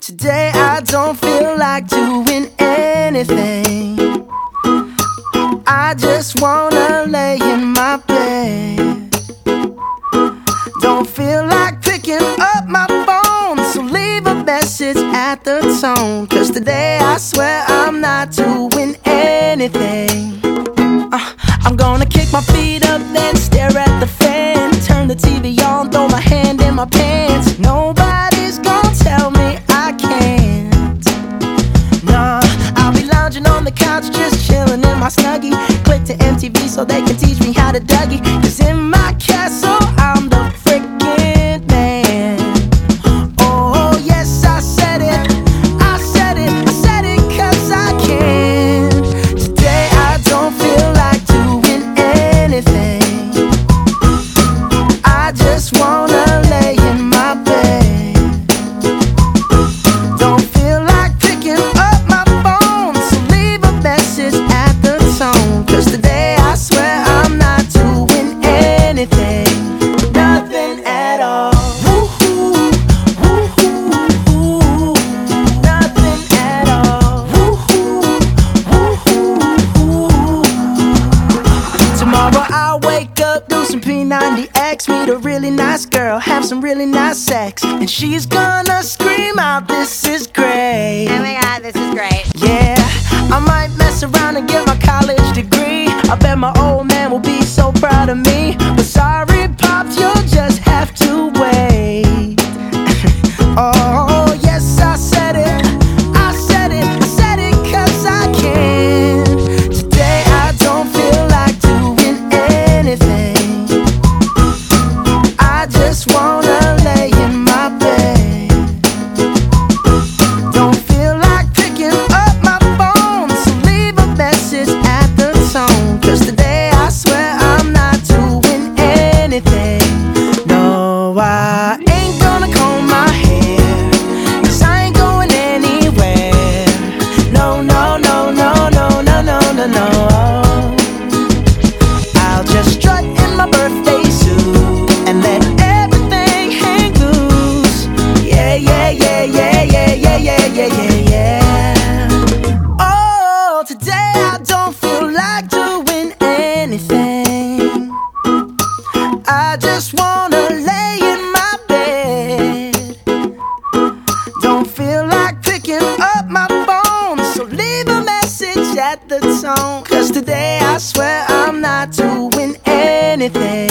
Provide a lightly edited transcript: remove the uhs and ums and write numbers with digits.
Today I don't feel like doing anything. I just wanna lay in my bed. Don't feel like picking up my phone, so leave a message at the tone. 'Cause today I swear I'm not doing anything. I'm gonna kick my feet up, then stare at the fan. Turn the TV on, throw my hand in my pants. Nobody's gonna tell me I can't. Nah, I'll be lounging on the couch, just chilling in my Snuggie. Click to MTV so they can teach me how to Dougie. 'Cause in my castle, I'm the freaking man. Oh yes, I said it, I said it, I said it 'cause I can. Today I don't feel like doing anything. I just wanna lay in my bed. Don't feel like picking up my phone, so leave a message at the tone. 'Cause today I swear I'm not doing anything. Nothing at all. Woo-hoo, woo-hoo, woo. Nothing at all. Woo-hoo, woo-hoo, woo. Tomorrow I'll wake up, do some P90X, meet a really nice girl, have some really nice sex, and she's gonna scream out, "This is great." Oh my god, this is great. Yeah, I might mess around and get my college degree. I bet my old man will be so proud of me. But sorry, Pops, you'll just have to wait. Oh, yes, I said it, I said it, I said it 'cause I can. Today I don't feel like doing anything. I just wanna lay in my bed. Don't feel like picking up my phone, so leave a message at the tone. 'Cause today I swear I'm not doing anything. No, I ain't gonna comb my hair, 'cause I ain't going anywhere. No, no, no, no, no, no, no, no, no. I'll just strut in my birthday suit and let everything hang loose. Yeah, yeah, yeah, yeah, yeah, yeah, yeah, yeah, yeah, yeah. Oh, today I don't feel like doing anything. I just wanna lay in my bed. Don't feel like picking up my phone, so leave a message at the tone. 'Cause today I swear I'm not doing anything.